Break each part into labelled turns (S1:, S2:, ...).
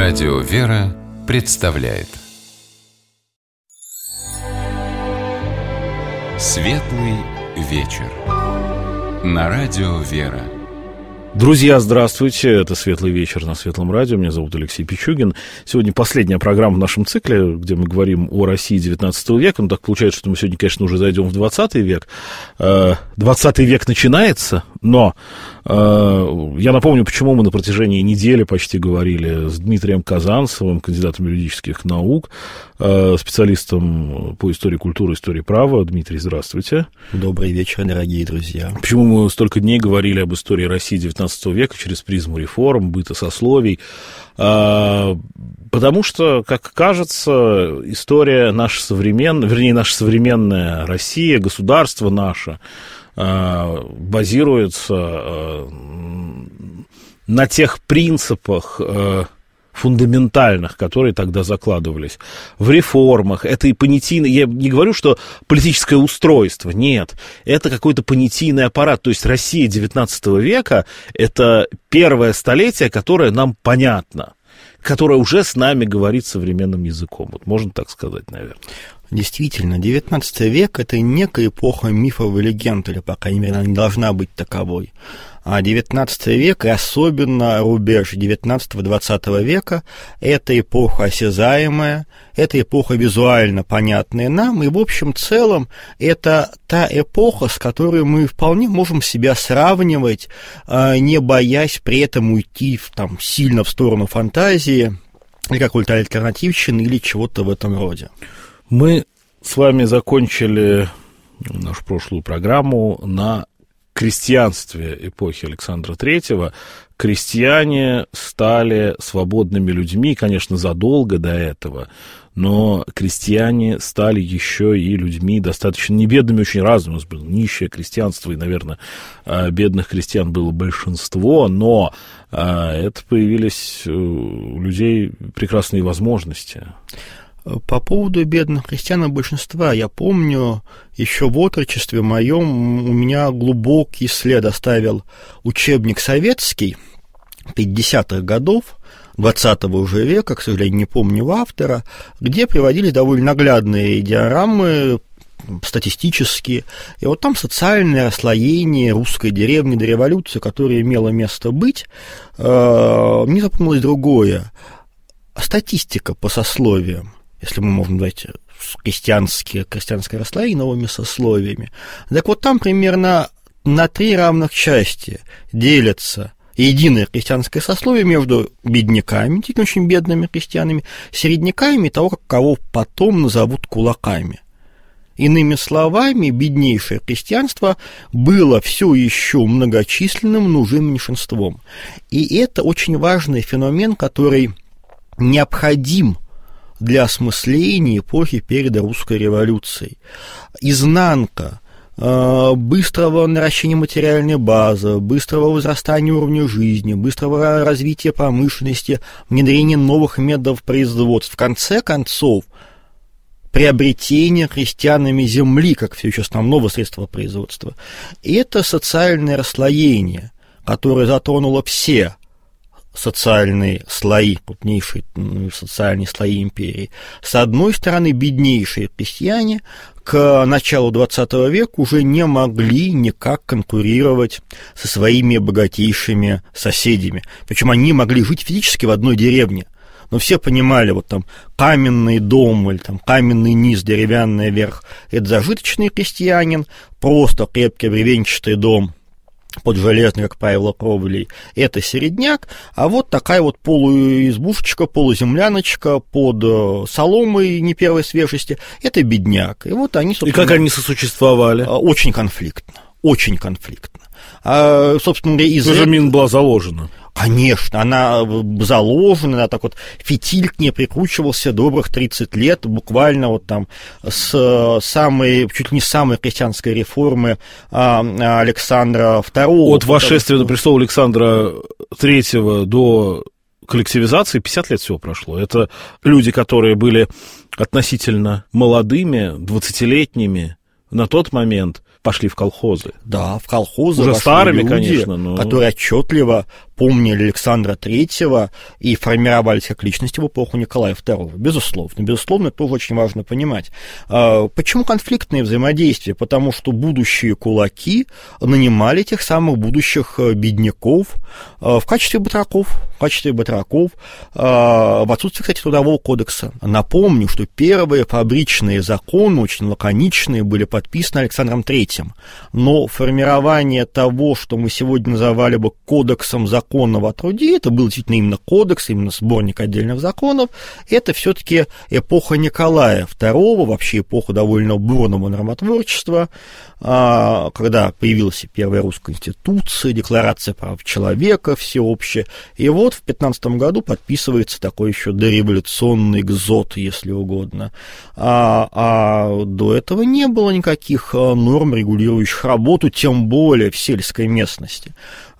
S1: Радио «Вера» представляет Светлый вечер на Радио «Вера».
S2: Друзья, здравствуйте, это «Светлый вечер» на Светлом радио, меня зовут Алексей Пичугин. Сегодня последняя программа в нашем цикле, где мы говорим о России XIX века. Ну, так получается, что мы сегодня, конечно, уже зайдем в XX век. XX век начинается, но я напомню, почему мы на протяжении недели почти говорили с Дмитрием Казанцевым, кандидатом юридических наук, специалистом по истории культуры, истории права. Дмитрий, здравствуйте.
S3: Добрый вечер, дорогие друзья.
S2: Почему мы столько дней говорили об истории России XIX века через призму реформ, быта, сословий? Потому что, как кажется, история наша современная, наша современная Россия, государство наше, базируется на тех принципах фундаментальных, которые тогда закладывались в реформах. Это и понятийное, я не говорю, что политическое устройство, нет, это какой-то понятийный аппарат. То есть Россия XIX века – это первое столетие, которое нам понятно, которое уже с нами говорит современным языком. Вот можно так сказать, наверное.
S3: Действительно, XIX век – это некая эпоха мифов и легенд, или, по крайней мере, она не должна быть таковой. А XIX век, и особенно рубеж XIX-XX века, это эпоха осязаемая, это эпоха визуально понятная нам, и, в общем целом, это та эпоха, с которой мы вполне можем себя сравнивать, не боясь при этом уйти сильно в сторону фантазии, или какой-то альтернативщины, или чего-то в этом роде.
S2: Мы с вами закончили нашу прошлую программу на крестьянстве эпохи Александра III. Крестьяне стали свободными людьми, конечно, задолго до этого, но крестьяне стали еще и людьми достаточно небедными, очень разными. У нас было нищее крестьянство, и, наверное, бедных крестьян было большинство, но это появились у людей прекрасные возможности.
S3: По поводу бедных крестьян и большинства, я помню, еще в отрочестве моем у меня глубокий след оставил учебник советский 50-х годов, 20-го уже века, к сожалению, не помню автора, где приводились довольно наглядные диаграммы статистические, и вот там социальное расслоение русской деревни до революции, которое имело место быть. Мне запомнилось другое. Статистика по сословиям, если мы можем назвать крестьянское расслоение новыми сословиями. Так вот там примерно на 3 равных части делятся единое крестьянское сословие между бедняками, действительно очень бедными крестьянами, середняками и того, кого потом назовут кулаками. Иными словами, беднейшее крестьянство было все еще многочисленным, но уже меньшинством. И это очень важный феномен, который необходим для осмысления эпохи перед русской революцией. Изнанка быстрого наращения материальной базы, быстрого возрастания уровня жизни, быстрого развития промышленности, внедрения новых методов производства, в конце концов, приобретение крестьянами земли, как все еще основного средства производства. И это социальное расслоение, которое затронуло все социальные слои, крупнейшие социальные слои империи. С одной стороны, беднейшие крестьяне к началу XX века уже не могли никак конкурировать со своими богатейшими соседями. Причем они могли жить физически в одной деревне. Но все понимали, вот там каменный дом или там каменный низ, деревянный верх – это зажиточный крестьянин, просто крепкий бревенчатый дом под железной, как правило, кровлей, это середняк, а вот такая вот полуизбушечка, полуземляночка под соломой не первой свежести, это бедняк. И вот они, собственно...
S2: И как они сосуществовали?
S3: Очень конфликтно, очень конфликтно. Собственно говоря,
S2: из-за мин была заложена.
S3: Конечно, она заложена, она так вот, фитиль к ней прикручивался добрых 30 лет, буквально вот там с самой, чуть ли не самой крестьянской реформы Александра II.
S2: От восшествия на престол Александра III до коллективизации 50 лет всего прошло. Это люди, которые были относительно молодыми, 20-летними на тот момент, пошли в колхозы.
S3: Да, в колхозы
S2: уже
S3: вошли
S2: старыми,
S3: люди,
S2: конечно, но...
S3: которые отчетливо помнили Александра III и формировались как личности в эпоху Николая II. Безусловно. Безусловно, это тоже очень важно понимать. Почему конфликтные взаимодействия? Потому что будущие кулаки нанимали тех самых будущих бедняков в качестве батраков. В отсутствие, кстати, Трудового кодекса. Напомню, что первые фабричные законы, очень лаконичные, были подписаны Александром III. Но формирование того, что мы сегодня называли бы кодексом законов о труде, это был действительно именно кодекс, именно сборник отдельных законов, это все-таки эпоха Николая II, вообще эпоха довольно бурного нормотворчества, когда появилась первая русская конституция, декларация прав человека всеобщая, и вот в 15 году подписывается такой еще дореволюционный ГЗОТ, если угодно. А до этого не было никаких норм, регулирующих работу, тем более в сельской местности.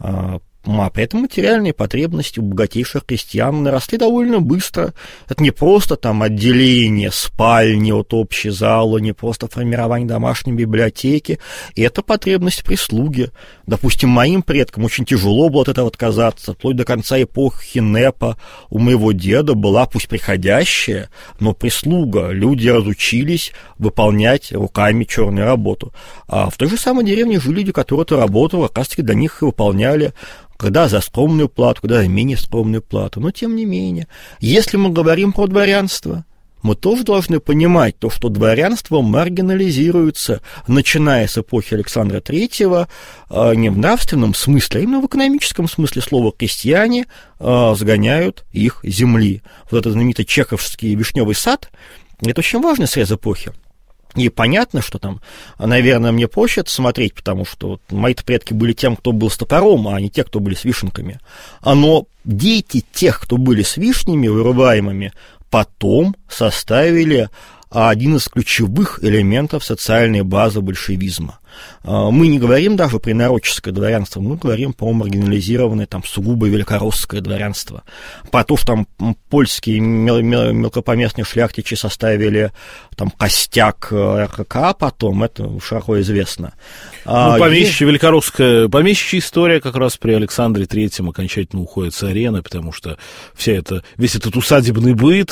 S3: А при этом материальные потребности у богатейших крестьян наросли довольно быстро. Это не просто там отделение спальни от общей залы, не просто формирование домашней библиотеки, это потребность прислуги. Допустим, моим предкам очень тяжело было от этого отказаться. Вплоть до конца эпохи НЭПа у моего деда была, пусть приходящая, но прислуга. Люди разучились выполнять руками черную работу. А в той же самой деревне жили люди, которые эту работу как раз-таки для них выполняли, когда за скромную плату, когда за менее скромную плату. Но, тем не менее, если мы говорим про дворянство, мы тоже должны понимать то, что дворянство маргинализируется, начиная с эпохи Александра III, не в нравственном смысле, а именно в экономическом смысле слова крестьяне сгоняют их земли. Вот этот знаменитый чеховский вишневый сад – это очень важный срез эпохи. И понятно, что там, наверное, мне проще это смотреть, потому что мои-то предки были тем, кто был с топором, а не те, кто были с вишенками. Но дети тех, кто были с вишнями вырываемыми, потом составили один из ключевых элементов социальной базы большевизма. Мы не говорим даже про инородческое дворянство, мы говорим про маргинализированное, там, сугубо великоросское дворянство. Про то, что там польские мелкопоместные шляхтичи составили там костяк РКК потом, это широко известно.
S2: Помещичья великоросская, помещичья история как раз при Александре III окончательно уходит с арены, потому что весь этот усадебный быт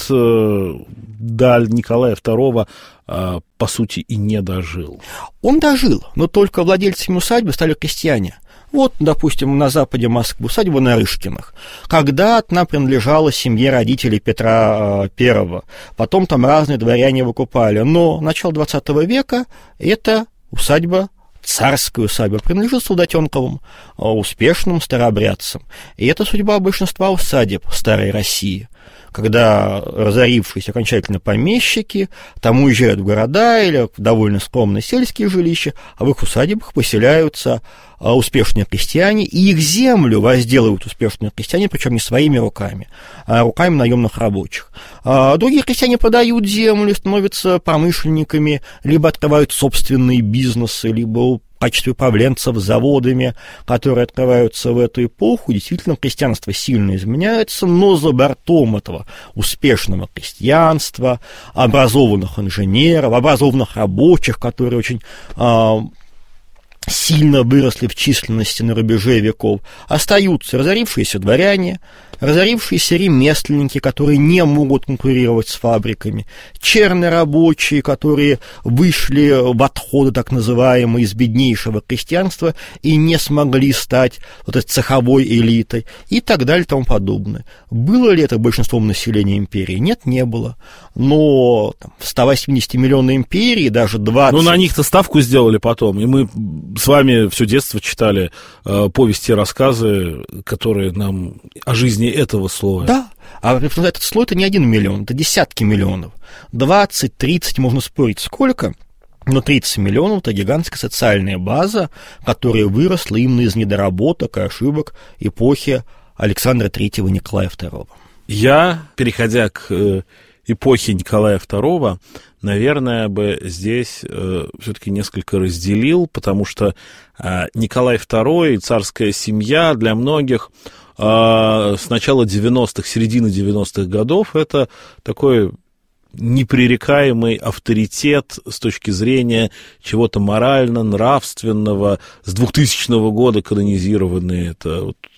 S2: до Николая II по сути, и не дожил.
S3: Он дожил, но только владельцами усадьбы стали крестьяне. Вот, допустим, на западе Москвы усадьба Нарышкиных. Когда-то она принадлежала семье родителей Петра I. Потом там разные дворяне выкупали. Но начало 20 века это усадьба, царская усадьба, принадлежит Солдатенковым, успешным старообрядцам. И это судьба большинства усадеб старой России. Когда разорившиеся окончательно помещики там уезжают в города или в довольно скромные сельские жилища, а в их усадьбах поселяются успешные крестьяне, и их землю возделывают успешные крестьяне, причем не своими руками, а руками наемных рабочих. Другие крестьяне продают землю, становятся промышленниками, либо открывают собственные бизнесы, либо в качестве управленцев заводами, которые открываются в эту эпоху. Действительно, крестьянство сильно изменяется, но за бортом этого успешного крестьянства, образованных инженеров, образованных рабочих, которые очень сильно выросли в численности на рубеже веков, остаются разорившиеся дворяне, разорившиеся ремесленники, которые не могут конкурировать с фабриками, чернорабочие, которые вышли в отходы, так называемые, из беднейшего крестьянства и не смогли стать вот этой цеховой элитой, и так далее и тому подобное. Было ли это большинством населения империи? Нет, не было. Но там, в 180-миллионной империи даже 20...
S2: Ну, на них-то ставку сделали потом, и мы с вами все детство читали повести и рассказы, которые нам о жизни этого слоя.
S3: Да, а этот слой — это не 1 миллион, это десятки миллионов. 20-30, можно спорить, сколько, но 30 миллионов — это гигантская социальная база, которая выросла именно из недоработок и ошибок эпохи Александра III и Николая II.
S2: Я, переходя к эпохи Николая II, наверное, бы здесь все-таки несколько разделил, потому что Николай II и царская семья для многих с начала 90-х, середины 90-х годов это такой непререкаемый авторитет с точки зрения чего-то морально-нравственного. С 2000 года канонизированные это вот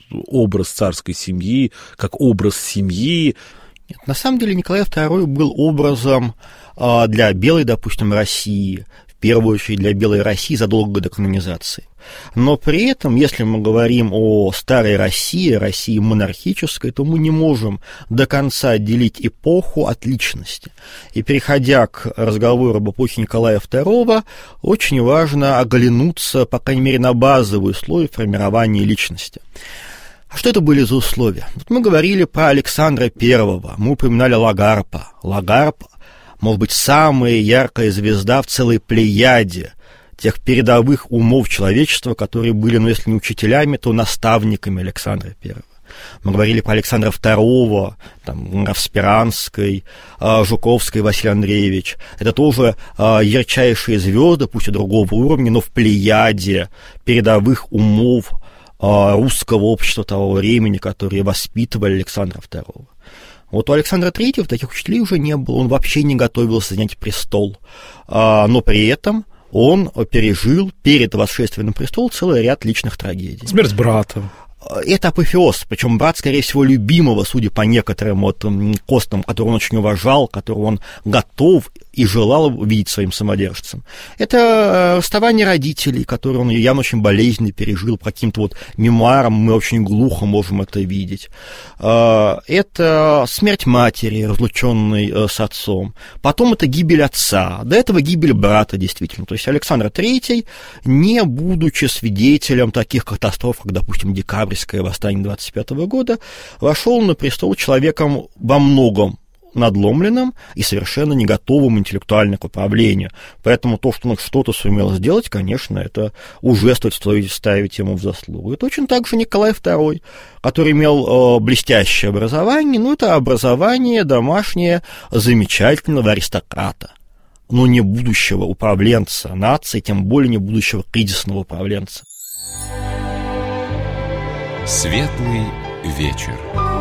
S2: образ царской семьи, как образ семьи.
S3: Нет, на самом деле Николай II был образом для белой, допустим, России, в первую очередь для белой России задолго до канонизации. Но при этом, если мы говорим о старой России, России монархической, то мы не можем до конца отделить эпоху от личности. И переходя к разговору об эпохе Николая II, очень важно оглянуться, по крайней мере, на базовые условия формирования личности. А что это были за условия? Вот мы говорили про Александра I, мы упоминали Лагарпа. Лагарп, может быть, самая яркая звезда в целой плеяде тех передовых умов человечества, которые были, ну, если не учителями, то наставниками Александра I. Мы говорили про Александра II, там, Равспиранской, Жуковской Василий Андреевич. Это тоже ярчайшие звезды, пусть и другого уровня, но в плеяде передовых умов русского общества того времени, которые воспитывали Александра II. Вот у Александра III таких учителей уже не было, он вообще не готовился занять престол, но при этом он пережил перед восшествием на престол целый ряд личных трагедий.
S2: Смерть брата.
S3: Это апофеоз, причем брат, скорее всего, любимого, судя по некоторым вот костам, которого он очень уважал, которого он готов и желал видеть своим самодержцем. Это расставание родителей, которые он явно очень болезненно пережил, по каким-то вот мемуарам мы очень глухо можем это видеть. Это смерть матери, разлученной с отцом. Потом это гибель отца. До этого гибель брата, действительно. То есть Александр III, не будучи свидетелем таких катастроф, как, допустим, Декабрьское восстание 25 года, вошел на престол человеком во многом надломленным и совершенно не готовым интеллектуально к управлению. Поэтому то, что он что-то сумел сделать, конечно, это уже стоит ставить ему в заслугу. И точно так же Николай II, который имел блестящее образование, но это образование домашнее замечательного аристократа, но не будущего управленца нации, тем более не будущего кризисного управленца.
S1: Светлый вечер.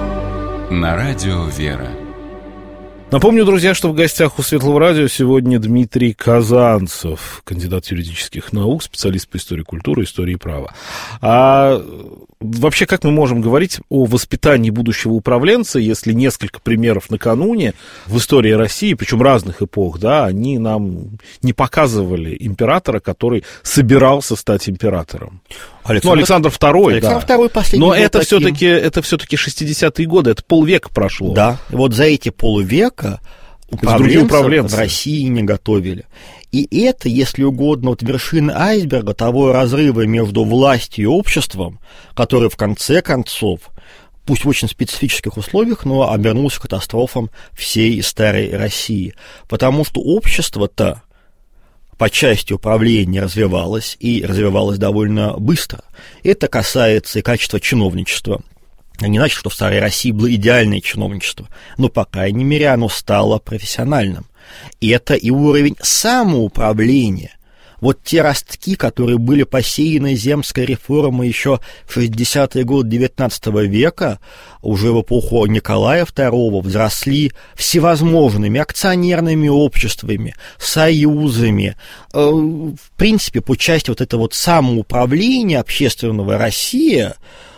S1: На радио «Вера».
S2: Напомню, друзья, что в гостях у Светлого радио сегодня Дмитрий Казанцев, кандидат юридических наук, специалист по истории культуры, истории права. А вообще, как мы можем говорить о воспитании будущего управленца, если несколько примеров накануне в истории России, причем разных эпох, да, они нам не показывали императора, который собирался стать императором. Александр II,
S3: Александр II последний.
S2: Но это все-таки 60-е годы, это полвека прошло.
S3: Да, и вот за эти полвека управленцев в России не готовили. И это, если угодно, вот вершина айсберга того разрыва между властью и обществом, который в конце концов, пусть в очень специфических условиях, но обернулся катастрофом всей старой России. Потому что общество-то по части управления развивалось, и развивалось довольно быстро. Это касается и качества чиновничества. Не значит, что в старой России было идеальное чиновничество, но, по крайней мере, оно стало профессиональным. И это и уровень самоуправления. Вот те ростки, которые были посеяны земской реформой еще в 60-е годы XIX века, уже в эпоху Николая II, взросли всевозможными акционерными обществами, союзами. В принципе, по части вот этого вот самоуправления общественного Россия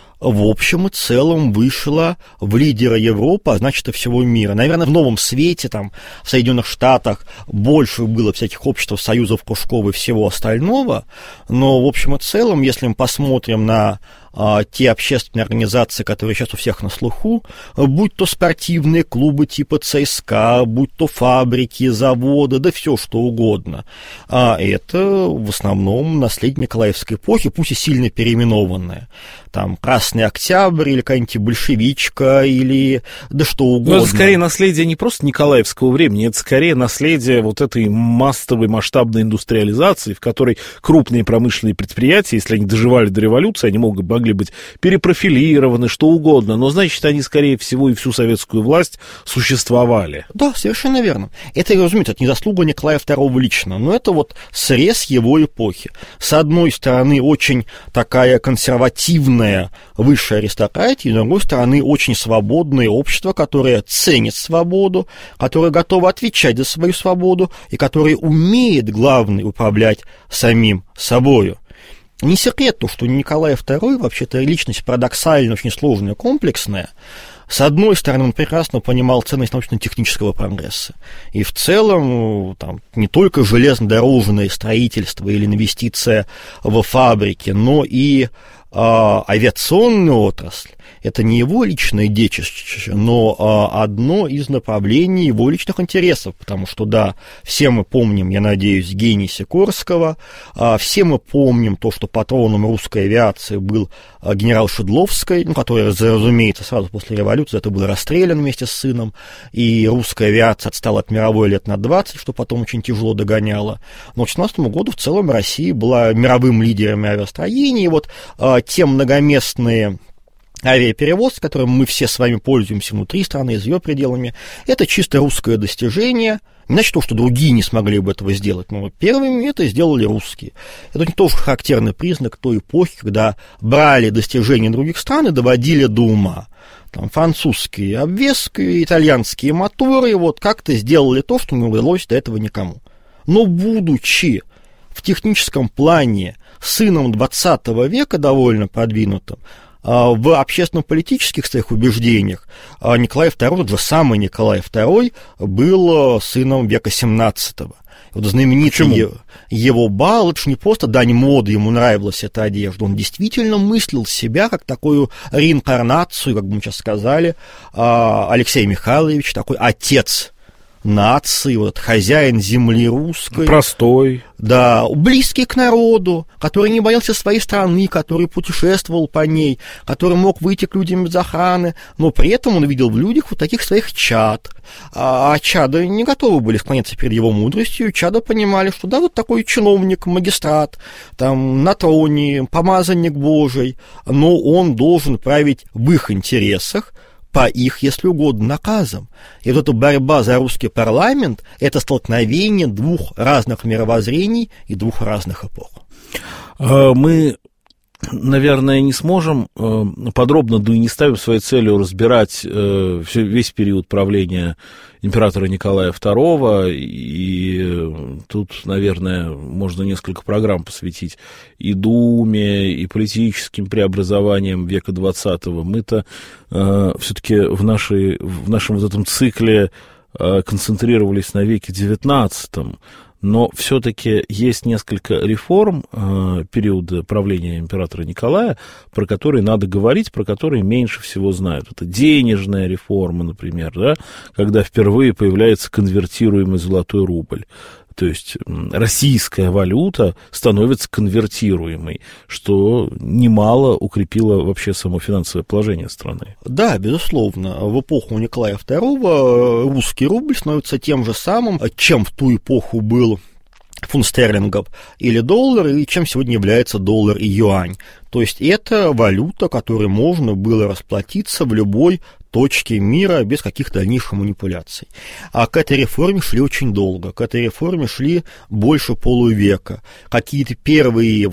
S3: в общем и целом вышла в лидера Европы, а значит и всего мира. Наверное, в новом свете, там, в Соединенных Штатах больше было всяких обществ, союзов, кружков и всего остального, но в общем и целом, если мы посмотрим на те общественные организации, которые сейчас у всех на слуху, будь то спортивные клубы типа ЦСКА, будь то фабрики, заводы, да все что угодно. Это в основном наследие Николаевской эпохи, пусть и сильно переименованное. Там Красный Октябрь или какая-нибудь большевичка или да что угодно.
S2: Но это скорее наследие не просто Николаевского времени, это скорее наследие вот этой массовой масштабной индустриализации, в которой крупные промышленные предприятия, если они доживали до революции, они могли быть перепрофилированы, что угодно, но, значит, они, скорее всего, и всю советскую власть существовали.
S3: Да, совершенно верно. Это, разумеется, это не заслуга Николая II лично, но это вот срез его эпохи. С одной стороны, очень такая консервативная высшая аристократия, с другой стороны, очень свободное общество, которое ценит свободу, которое готово отвечать за свою свободу и которое умеет, главное, управлять самим собою. Не секрет то, что Николай II вообще-то личность парадоксально очень сложная, комплексная. С одной стороны, он прекрасно понимал ценность научно-технического прогресса. И в целом там, не только железнодорожное строительство или инвестиция в фабрики, но и авиационная отрасль. Это не его личное детище, но одно из направлений его личных интересов, потому что, да, все мы помним, я надеюсь, гений Сикорского, все мы помним то, что патроном русской авиации был генерал Шедловский, который, разумеется, сразу после революции это был расстрелян вместе с сыном, и русская авиация отстала от мировой лет на 20, что потом очень тяжело догоняла. Но к 1917 году в целом Россия была мировым лидером авиастроения, и вот те многоместные авиаперевоз, которым мы все с вами пользуемся внутри страны, за ее пределами, это чисто русское достижение. Не значит то, что другие не смогли бы этого сделать, но первыми это сделали русские. Это не тоже характерный признак той эпохи, когда брали достижения других стран и доводили до ума. Там французские обвески, итальянские моторы, вот как-то сделали то, что не удалось до этого никому. Но будучи в техническом плане сыном 20 века довольно продвинутым, в общественно-политических своих убеждениях Николай II, тот же самый Николай II, был сыном века XVII. Вот знаменитый его бал, это же не просто дань моды, ему нравилась эта одежда, он действительно мыслил себя как такую реинкарнацию, как бы мы сейчас сказали, Алексей Михайлович, такой отец нации, вот хозяин земли русской.
S2: Простой.
S3: Да, близкий к народу, который не боялся своей страны, который путешествовал по ней, который мог выйти к людям без охраны, но при этом он видел в людях вот таких своих чад. А чада не готовы были склоняться перед его мудростью, чада понимали, что да, вот такой чиновник, магистрат, там, на троне, помазанник Божий, но он должен править в их интересах, по их, если угодно, наказам. И вот эта борьба за русский парламент – это столкновение двух разных мировоззрений и двух разных эпох.
S2: Мы, наверное, не сможем подробно, да и не ставим своей целью разбирать весь период правления императора Николая II, и тут, наверное, можно несколько программ посвятить и Думе, и политическим преобразованиям века XX. Мы-то все-таки в нашем вот этом цикле концентрировались на веке XIX, но все-таки есть несколько реформ периода правления императора Николая, про которые надо говорить, про которые меньше всего знают. Это денежная реформа, например, да, когда впервые появляется конвертируемый золотой рубль. То есть российская валюта становится конвертируемой, что немало укрепило вообще само финансовое положение страны.
S3: Да, безусловно. В эпоху Николая II русский рубль становится тем же самым, чем в ту эпоху был фунт стерлингов или доллар, и чем сегодня является доллар и юань. То есть это валюта, которой можно было расплатиться в любой точке мира без каких-то дальнейших манипуляций. А к этой реформе шли очень долго, к этой реформе шли больше полувека. Какие-то первые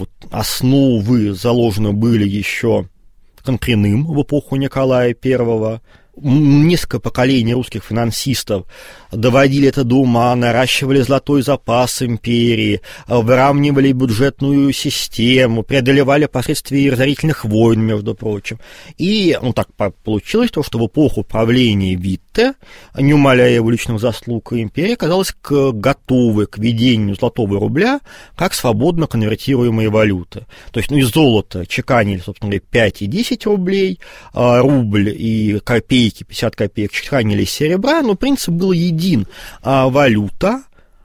S3: основы заложены были еще Конкриным в эпоху Николая I. Несколько поколений русских финансистов доводили это до ума, наращивали золотой запас империи, выравнивали бюджетную систему, преодолевали последствия разорительных войн, между прочим. И так получилось то, что в эпоху правления Витте, не умаляя его личных заслуг, империя оказалась готовой к введению золотого рубля как свободно конвертируемой валюты. То есть из золота чеканили, собственно говоря, 5 и 10 рублей, рубль и копейки, 50 копеек чеканили из серебра, но принцип был един. Валюта,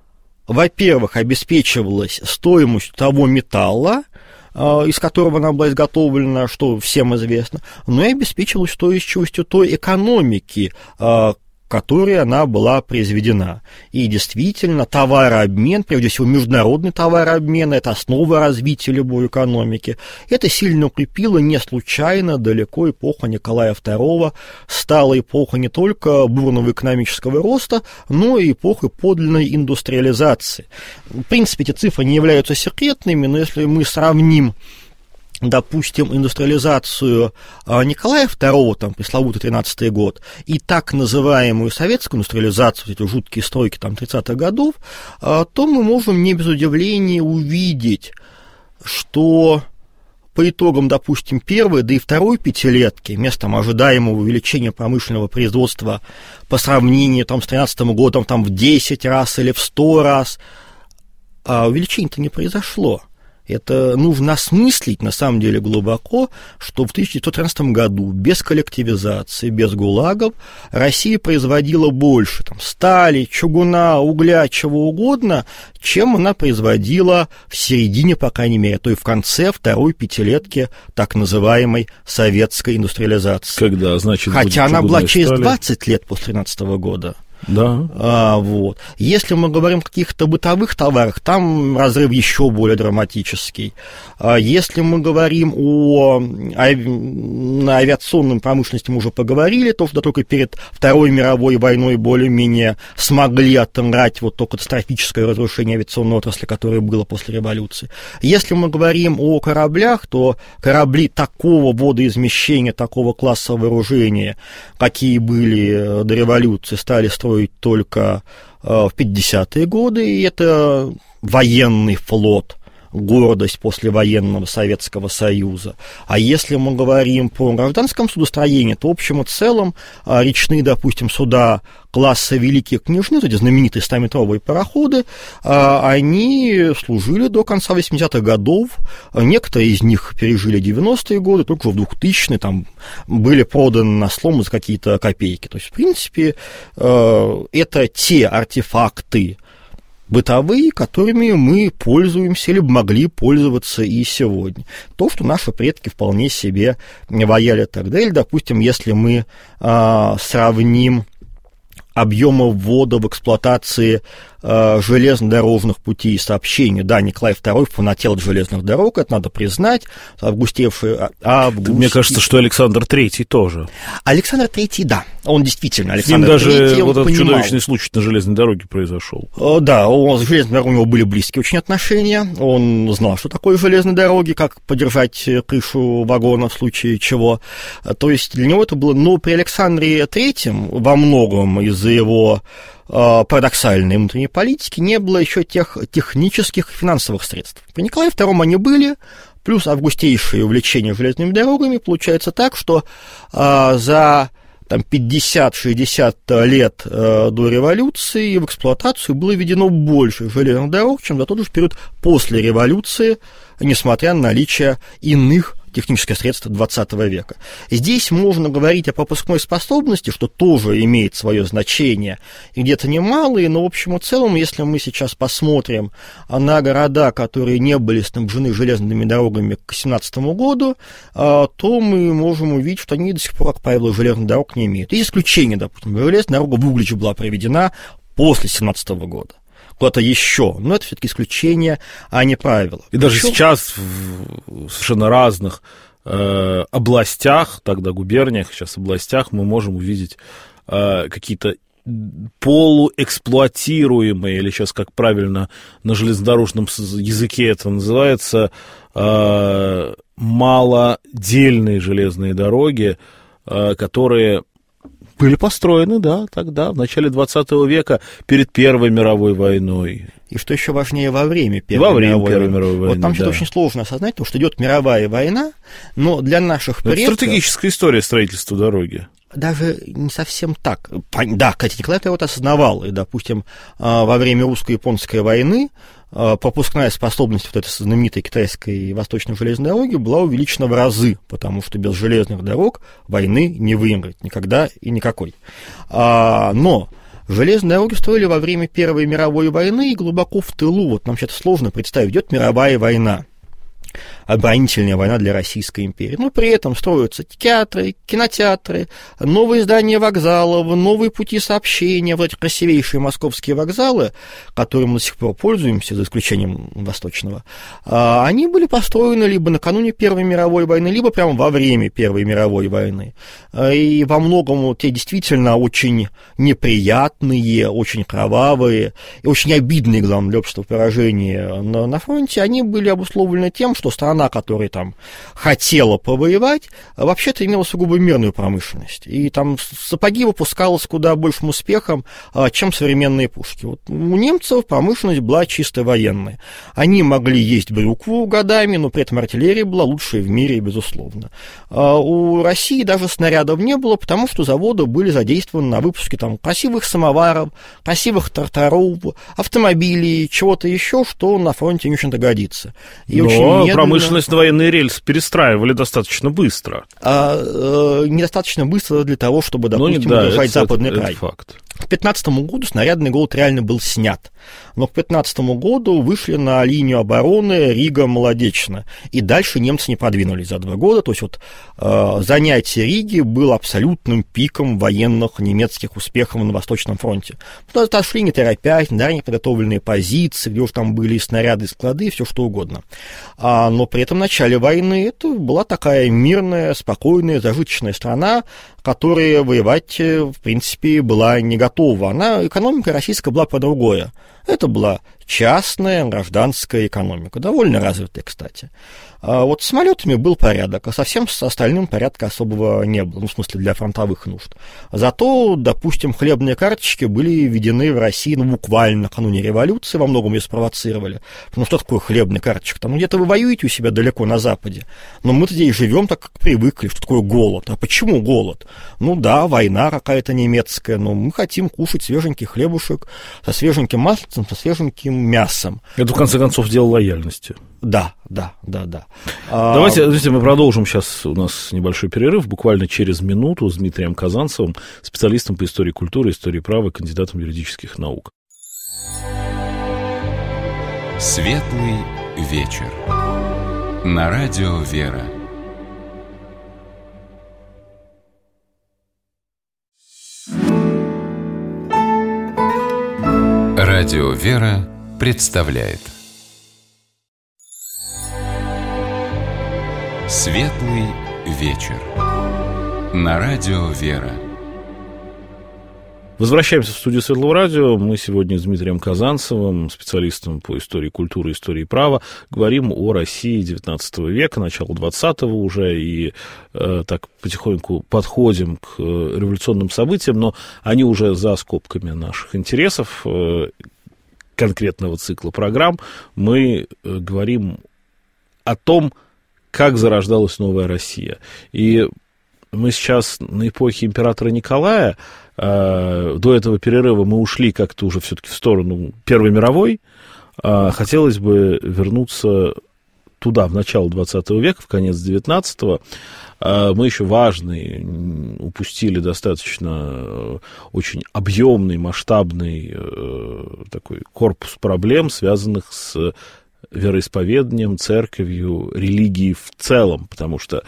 S3: во-первых, обеспечивалась стоимостью того металла, из которого она была изготовлена, что всем известно, но и обеспечивалась стоимостью той экономики, которой она была произведена. И действительно, товарообмен, прежде всего международный товарообмен, это основа развития любой экономики. Это сильно укрепило не случайно далеко эпоха Николая II стала эпохой не только бурного экономического роста, но и эпохой подлинной индустриализации. В принципе, эти цифры не являются секретными, но если мы сравним, допустим, индустриализацию Николая II, там, пресловутый 13-й год, и так называемую советскую индустриализацию, эти жуткие стройки там, 30-х годов, то мы можем не без удивления увидеть, что по итогам, допустим, первой, да и второй пятилетки, вместо ожидаемого увеличения промышленного производства по сравнению там, с 2013 годом там, в 10 раз или в 100 раз, увеличение-то не произошло. Это нужно осмыслить, на самом деле, глубоко, что в 1913 году без коллективизации, без ГУЛАГов Россия производила больше там, стали, чугуна, угля, чего угодно, чем она производила в середине, по крайней мере, то и в конце второй пятилетки так называемой советской индустриализации.
S2: Когда, значит,
S3: хотя она была через 20 лет после 1913 года.
S2: Да.
S3: Вот. Если мы говорим о каких-то бытовых товарах, там разрыв еще более драматический. Если мы говорим о авиационной промышленности, мы уже поговорили, то что только перед Второй мировой войной более-менее смогли отыграть вот то катастрофическое разрушение авиационной отрасли, которое было после революции. Если мы говорим о кораблях, то корабли такого водоизмещения, такого класса вооружения, какие были до революции, стали строить только в 50-е годы, и это военный флот, гордость послевоенного Советского Союза. А если мы говорим по гражданскому судостроению, то в общем и целом речные, допустим, суда класса «Великие княжны», эти знаменитые 100-метровые пароходы, они служили до конца 80-х годов, некоторые из них пережили 90-е годы, только в 2000-е там были проданы на слом за какие-то копейки. То есть, в принципе, это те артефакты бытовые, которыми мы пользуемся или могли пользоваться и сегодня. То, что наши предки вполне себе ваяли тогда. Или, допустим, если мы сравним объемы ввода в эксплуатации железнодорожных путей сообщения. Да, Николай II фанател от железных дорог, это надо признать, августевший август.
S2: Мне кажется, что Александр III тоже.
S3: Александр III, да, он действительно,
S2: Александр III, даже вот этот чудовищный случай на железной дороге произошел.
S3: Да, с железной дорогой у него были близкие очень отношения, он знал, что такое железные дороги, как подержать крышу вагона в случае чего, то есть для него это было, но при Александре III во многом из-за его парадоксальной внутренней политики не было еще тех технических и финансовых средств. При Николае II они были, плюс августейшее увлечение железными дорогами. Получается так, что за 50-60 лет до революции в эксплуатацию было введено больше железных дорог, чем за тот же период после революции, несмотря на наличие иных технических средств XX века. Здесь можно говорить о пропускной способности, что тоже имеет свое значение, и где-то немалые, но в общем и целом, если мы сейчас посмотрим на города, которые не были снабжены железными дорогами к 2017 году, то мы можем увидеть, что они до сих пор, как правило, железных дорог не имеют. Есть исключение, допустим, железная дорога в Углич была проведена после 2017 года. Куда-то еще, но это все-таки исключение, а не правило.
S2: И даже сейчас в совершенно разных областях, тогда губерниях, сейчас областях, мы можем увидеть какие-то полуэксплуатируемые, или сейчас как правильно на железнодорожном языке это называется, малодельные железные дороги, которые были построены, да, тогда, в начале 20 века, перед Первой мировой войной.
S3: И что еще важнее, во время Первой мировой войны. Вот там что-то очень сложно осознать, потому что идет мировая война, но для наших предков...
S2: Это стратегическая история строительства дороги.
S3: Даже не совсем так. Да, кстати, Николай II это осознавал, и, допустим, во время русско-японской войны пропускная способность вот этой знаменитой китайской и восточной железной дороги была увеличена в разы, потому что без железных дорог войны не выиграть никогда и никакой. Но железные дороги строили во время Первой мировой войны и глубоко в тылу. Вот нам сейчас сложно представить, идет мировая война, оборонительная война для Российской империи. Но при этом строятся театры, кинотеатры, новые здания вокзалов, новые пути сообщения, вот эти красивейшие московские вокзалы, которыми мы до сих пор пользуемся, за исключением Восточного, они были построены либо накануне Первой мировой войны, либо прямо во время Первой мировой войны. И во многом те действительно очень неприятные, очень кровавые и очень обидные, главное, для общества поражения на фронте, они были обусловлены тем, что страна страна, которая там хотела повоевать, вообще-то имела сугубо мирную промышленность. И там сапоги выпускалось куда большим успехом, чем современные пушки. Вот у немцев промышленность была чисто военная. Они могли есть брюкву годами, но при этом артиллерия была лучшей в мире, безусловно. У России даже снарядов не было, потому что заводы были задействованы на выпуске там красивых самоваров, красивых тракторов, автомобилей, чего-то еще, что на фронте не очень-то годится. И
S2: но
S3: очень медленно...
S2: промышленность на военные рельсы перестраивали достаточно быстро.
S3: Недостаточно быстро для того, чтобы, допустим, удержать западный край.
S2: Это факт.
S3: К 2015 году снарядный голод реально был снят. Но к 2015 году вышли на линию обороны Рига-Молодечно. И дальше немцы не продвинулись за 2 года. То есть вот занятие Риги было абсолютным пиком военных немецких успехов на Восточном фронте. Потому что отошли не торопясь, на неподготовленные позиции, где уж там были снаряды, склады, все что угодно. Но при этом в начале войны это была такая мирная, спокойная, зажиточная страна, которая воевать, в принципе, была не готова. Экономика российская была про другое. Это была частная гражданская экономика, довольно развитая, кстати. Вот с самолетами был порядок, а совсем с остальным порядка особого не было, в смысле для фронтовых нужд. Зато, допустим, хлебные карточки были введены в России, буквально накануне революции, во многом ее спровоцировали. Ну, что такое хлебная карточка? Там где-то вы воюете у себя далеко на Западе, но мы здесь живем так, как привыкли, что такое голод. А почему голод? Ну да, война какая-то немецкая, но мы хотим кушать свеженький хлебушек со свеженьким маслом, со свеженьким мясом.
S2: Это, в конце концов, дело лояльности.
S3: Да.
S2: Давайте мы продолжим сейчас, у нас небольшой перерыв, буквально через минуту с Дмитрием Казанцевым, специалистом по истории культуры, истории права, кандидатом юридических наук.
S1: Светлый вечер. На радио «Вера». Радио «Вера» представляет Светлый вечер. На радио «Вера».
S2: Возвращаемся в студию Светлого радио. Мы сегодня с Дмитрием Казанцевым, специалистом по истории культуры, истории права, говорим о России XIX века, начала XX уже, и так потихоньку подходим к революционным событиям, но они уже за скобками наших интересов, конкретного цикла программ. Мы говорим о том, как зарождалась новая Россия. И мы сейчас на эпохе императора Николая, до этого перерыва мы ушли как-то уже все-таки в сторону Первой мировой. Хотелось бы вернуться туда, в начало 20 века, в конец 19-го. Мы еще важный, упустили достаточно очень объемный, масштабный такой корпус проблем, связанных с вероисповеданием, церковью, религией в целом, потому что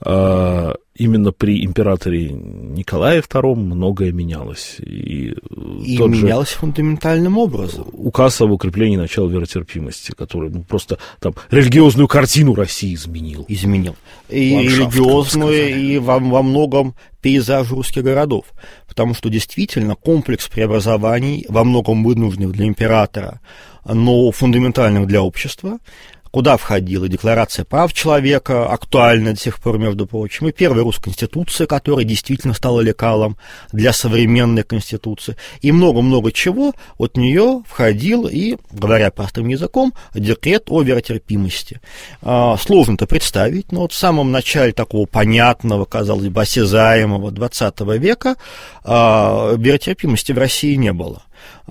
S2: именно при императоре Николае II многое менялось. И
S3: менялось фундаментальным образом.
S2: Указ об укреплении начала веротерпимости, который просто там религиозную картину России изменил. И
S3: религиозную, и во многом пейзаж русских городов. Потому что действительно комплекс преобразований, во многом вынужденных для императора, но фундаментальных для общества, куда входила Декларация прав человека, актуальная до сих пор, между прочим, и первая русская конституция, которая действительно стала лекалом для современной конституции, и много-много чего от нее входил и, говоря простым языком, декрет о веротерпимости. Сложно это представить, но вот в самом начале такого понятного, казалось бы, осязаемого 20 века веротерпимости в России не было.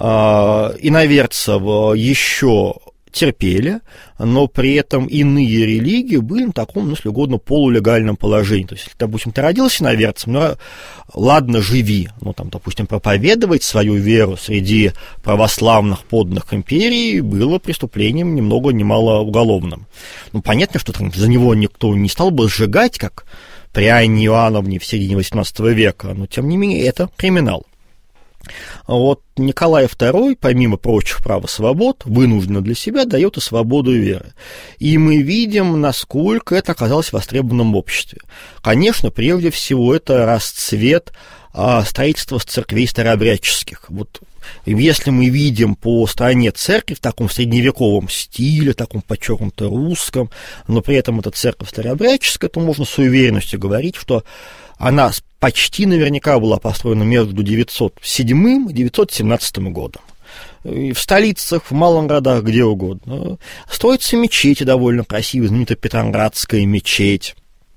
S3: Иноверцев еще терпели, но при этом иные религии были на таком, если угодно, полулегальном положении. То есть, если, допустим, ты родился иноверцем, ну, ладно, живи, ну, там, допустим, проповедовать свою веру среди православных подданных империи было преступлением ни много ни мало уголовным. Ну, понятно, что там за него никто не стал бы сжигать, как при Анне Иоанновне в середине XVIII века, но, тем не менее, это криминал. Вот Николай II, помимо прочих прав и свобод, вынужденно для себя дает и свободу веры. И мы видим, насколько это оказалось востребованным в обществе. Конечно, прежде всего, это расцвет строительства церквей старообрядческих. Вот Если мы видим по стране церковь в таком средневековом стиле, таком подчеркнуто русском, но при этом это церковь старообрядческая, то можно с уверенностью говорить, что она почти наверняка была построена между 907 и 917 годом. И в столицах, в малых городах, где угодно. Строятся мечети довольно красивые, знаменитая Петроградская мечеть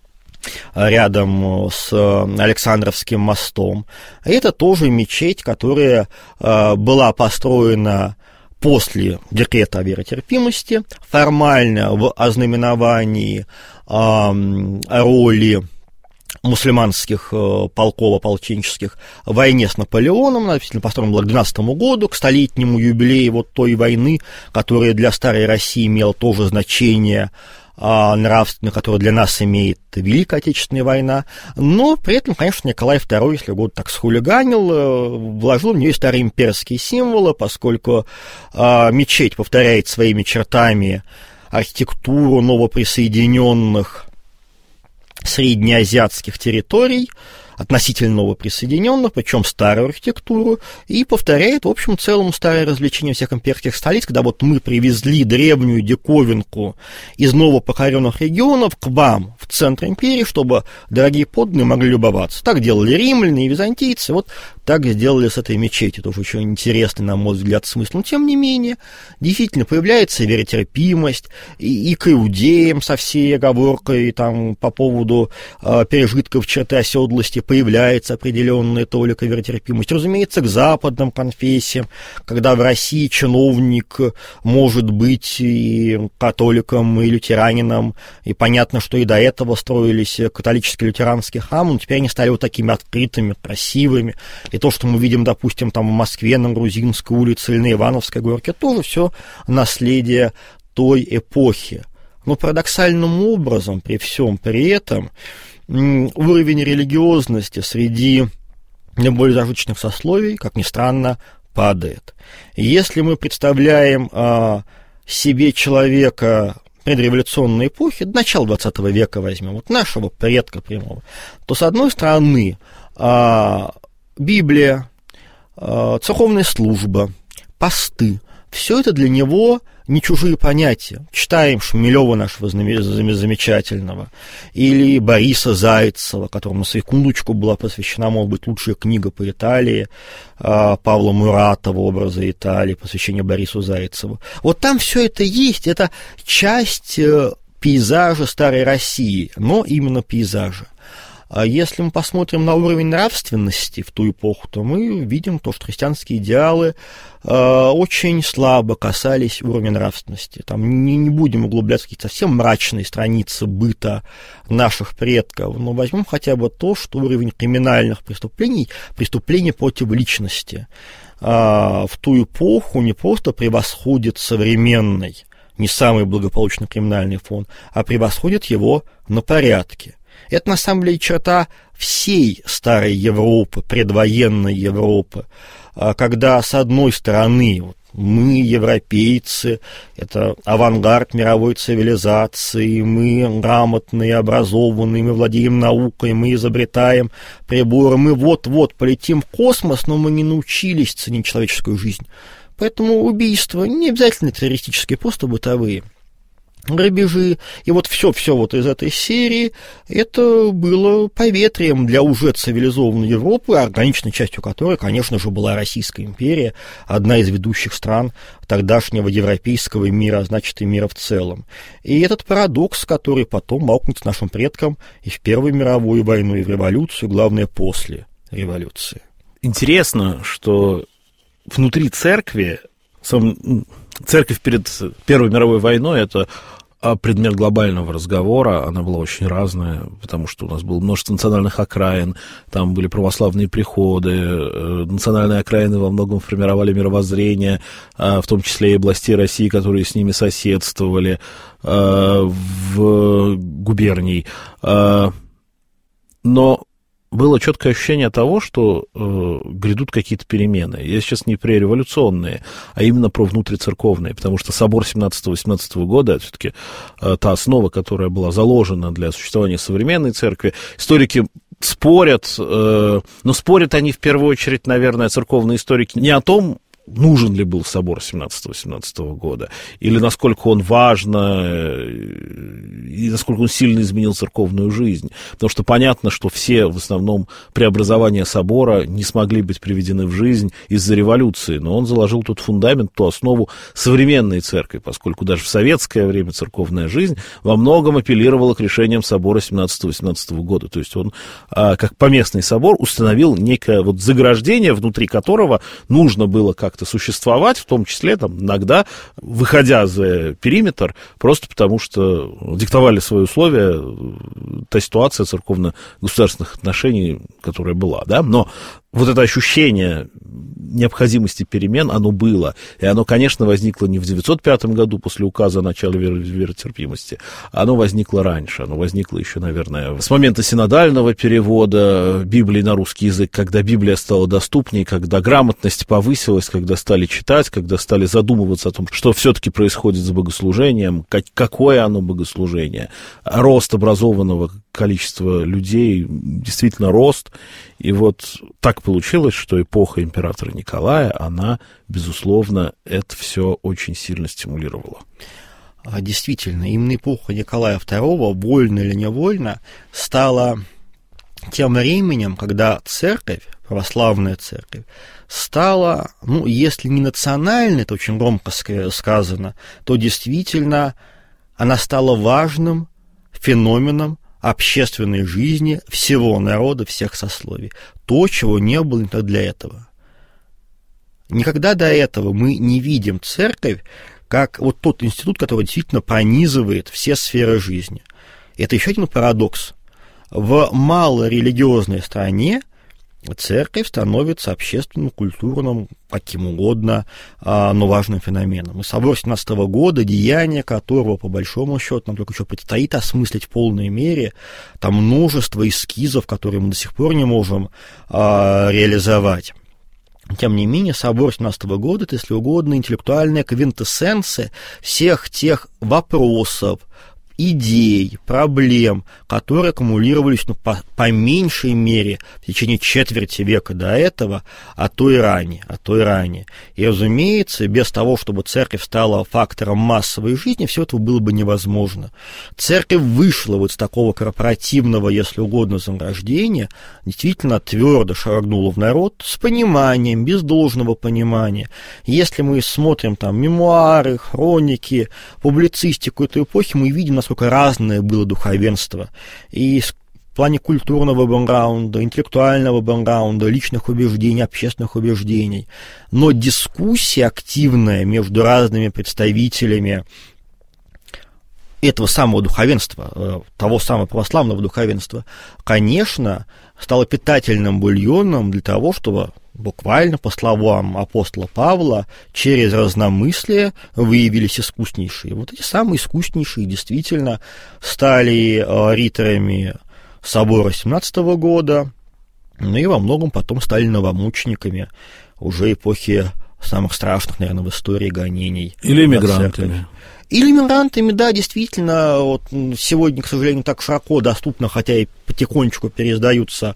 S3: рядом с Александровским мостом. И это тоже мечеть, которая была построена после декрета о веротерпимости, формально в ознаменовании роли мусульманских полков ополченческих в войне с Наполеоном, она действительно построена была к 12 году, к столетнему юбилею вот той войны, которая для старой России имела тоже значение нравственное, которое для нас имеет Великая Отечественная война, но при этом, конечно, Николай II, если угодно, так схулиганил, вложил в нее староимперские символы, поскольку мечеть повторяет своими чертами архитектуру новоприсоединенных среднеазиатских территорий, относительно новоприсоединенных, причем старую архитектуру, и повторяет, в общем, целом старое развлечение всех имперских столиц, когда вот мы привезли древнюю диковинку из новопокоренных регионов к вам, в центр империи, чтобы дорогие подданные могли любоваться. Так делали римляне и византийцы, вот так сделали с этой мечетью, тоже очень интересный, на мой взгляд, смысл. Но, тем не менее, действительно появляется веротерпимость и к иудеям со всей оговоркой там, по поводу пережитков черты оседлости появляется определенная толика веротерпимости. Разумеется, к западным конфессиям, когда в России чиновник может быть и католиком, и лютеранином, и понятно, что и до этого строились католические лютеранские храмы, но теперь они стали вот такими открытыми, красивыми. И то, что мы видим, допустим, там в Москве, на Грузинской улице или на Ивановской горке, тоже все наследие той эпохи. Но парадоксальным образом, при всем при этом, уровень религиозности среди наиболее зажиточных сословий, как ни странно, падает. Если мы представляем себе человека предреволюционной эпохи, начала 20 века возьмем, вот нашего предка прямого, то, с одной стороны, Библия, церковная служба, посты, все это для него не чужие понятия. Читаем Шмелева нашего замечательного, или Бориса Зайцева, которому на секундочку была посвящена, может быть, лучшая книга по Италии, Павла Муратова «Образы Италии», посвящение Борису Зайцеву. Вот там все это есть, это часть пейзажа старой России, но именно пейзажа. Если мы посмотрим на уровень нравственности в ту эпоху, то мы видим то, что христианские идеалы очень слабо касались уровня нравственности. Там не будем углубляться в какие-то совсем мрачные страницы быта наших предков, но возьмем хотя бы то, что уровень криминальных преступлений, преступлений против личности в ту эпоху не просто превосходит современный, не самый благополучный криминальный фон, а превосходит его на порядке. Это, на самом деле, черта всей старой Европы, предвоенной Европы, когда, с одной стороны, мы, европейцы, это авангард мировой цивилизации, мы грамотные, образованные, мы владеем наукой, мы изобретаем приборы, мы вот-вот полетим в космос, но мы не научились ценить человеческую жизнь. Поэтому убийства не обязательно террористические, просто бытовые. Грабежи, и вот все вот из этой серии, это было поветрием для уже цивилизованной Европы, органичной частью которой, конечно же, была Российская империя, одна из ведущих стран тогдашнего европейского мира, а значит и мира в целом. И этот парадокс, который потом аукнется нашим предкам и в Первую мировую войну, и в революцию, главное, после революции.
S2: Интересно, что внутри церкви, церковь перед Первой мировой войной — это предмет глобального разговора, она была очень разная, потому что у нас было множество национальных окраин, там были православные приходы, национальные окраины во многом формировали мировоззрение, в том числе и областей России, которые с ними соседствовали, в губерний. Но было четкое ощущение того, что грядут какие-то перемены. Я сейчас не про революционные, а именно про внутрицерковные, потому что собор 17-18 года, это все-таки та основа, которая была заложена для существования современной церкви. Историки спорят, но спорят они в первую очередь, наверное, церковные историки не о том, нужен ли был собор 17-18 года, или насколько он важно, и насколько он сильно изменил церковную жизнь. Потому что понятно, что все, в основном, преобразования собора не смогли быть приведены в жизнь из-за революции, но он заложил тот фундамент, ту основу современной церкви, поскольку даже в советское время церковная жизнь во многом апеллировала к решениям собора 17-18 года. То есть он, как поместный собор, установил некое вот заграждение, внутри которого нужно было как-то существовать, в том числе там, иногда выходя за периметр, просто потому что диктовали свои условия та ситуация церковно-государственных отношений, которая была, да, но вот это ощущение необходимости перемен, оно было. И оно, конечно, возникло не в 905 году после указа о начале веротерпимости, оно возникло раньше. Оно возникло еще, наверное, с момента синодального перевода Библии на русский язык, когда Библия стала доступней, когда грамотность повысилась, когда стали читать, когда стали задумываться о том, что все-таки происходит с богослужением, какое оно богослужение. Рост образованного количества людей, действительно рост. И вот так получилось, что эпоха императора Николая, она, безусловно, это все очень сильно стимулировала.
S3: Действительно, именно эпоха Николая II, вольно или невольно, стала тем временем, когда церковь, православная церковь, стала, ну, если не национальной, это очень громко сказано, то действительно она стала важным феноменом общественной жизни всего народа, всех сословий. То, чего не было никогда для этого. Никогда до этого мы не видим церковь как вот тот институт, который действительно пронизывает все сферы жизни. Это еще один парадокс. В малорелигиозной стране церковь становится общественным, культурным, каким угодно, но важным феноменом. И собор 17 года, деяние которого, по большому счету, нам только еще предстоит осмыслить в полной мере, там множество эскизов, которые мы до сих пор не можем реализовать. Тем не менее, собор 17 года, это, если угодно, интеллектуальная квинтэссенция всех тех вопросов, идей, проблем, которые аккумулировались, ну, по меньшей мере в течение четверти века до этого, а то и ранее. И, разумеется, без того, чтобы церковь стала фактором массовой жизни, все это было бы невозможно. Церковь вышла вот с такого корпоративного, если угодно, заграждения, действительно твердо шагнула в народ с пониманием, без должного понимания. Если мы смотрим там мемуары, хроники, публицистику этой эпохи, мы видим, насколько разное было духовенство. И в плане культурного бэкграунда, интеллектуального бэкграунда, личных убеждений, общественных убеждений. Но дискуссия активная между разными представителями этого самого духовенства, того самого православного духовенства, конечно, стала питательным бульоном для того, чтобы буквально, по словам апостола Павла, через разномыслие выявились искуснейшие. Вот эти самые искуснейшие действительно стали риторами собора 17 года, ну и во многом потом стали новомучениками уже эпохи самых страшных, наверное, в истории гонений.
S2: Или эмигрантами.
S3: Или мигрантами, да, действительно, вот сегодня, к сожалению, так широко доступно, хотя и потихонечку переиздаются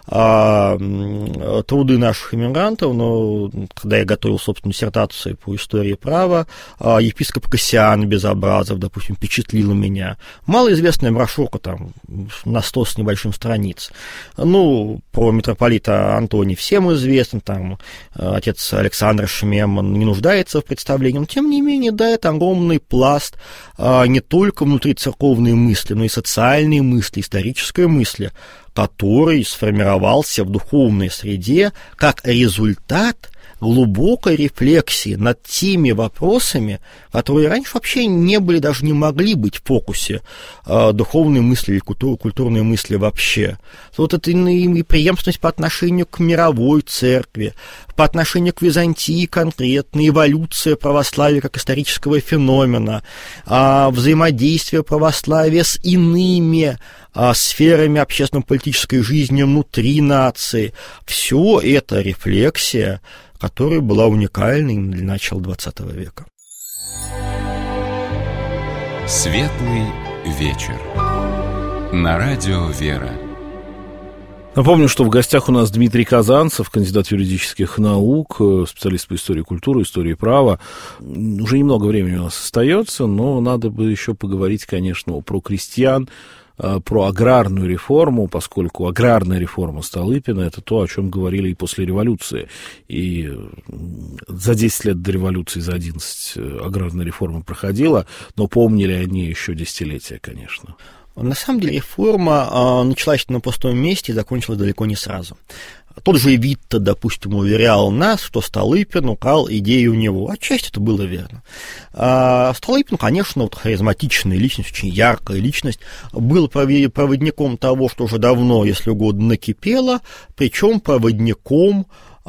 S3: труды наших эмигрантов, но когда я готовил собственную диссертацию по истории права, епископ Кассиан Безобразов, допустим, впечатлил меня. Малоизвестная брошюрка там на 100 с небольшим страниц. Ну, про митрополита Антония всем известно, там отец Александр Шмеман не нуждается в представлении, но тем не менее, да, это огромный пласт не только внутри церковной мысли, но и социальной мысли, исторической мысли, который сформировался в духовной среде как результат глубокой рефлексии над теми вопросами, которые раньше вообще не были, даже не могли быть в фокусе духовной мысли или культурной мысли вообще. Вот это и преемственность по отношению к мировой церкви, по отношению к Византии конкретно, эволюция православия как исторического феномена, взаимодействие православия с иными сферами общественно-политической жизни внутри нации. Все это рефлексия, которая была уникальной для начала XX века.
S1: Светлый вечер. На радио «Вера».
S2: Напомню, что в гостях у нас Дмитрий Казанцев, кандидат юридических наук, специалист по истории культуры, истории права. Уже немного времени у нас остается, но надо бы еще поговорить, конечно, про крестьян, про аграрную реформу, поскольку аграрная реформа Столыпина – это то, о чем говорили и после революции. И за 10 лет до революции, за 11 аграрная реформа проходила, но помнили они еще десятилетия, конечно.
S3: На самом деле реформа началась на пустом месте и закончилась далеко не сразу. Тот же Витте, допустим, уверял нас, что Столыпин украл идею у него. Отчасти это было верно. Столыпин, конечно, вот харизматичная личность, очень яркая личность, был проводником того, что уже давно, если угодно, накипело, причем проводником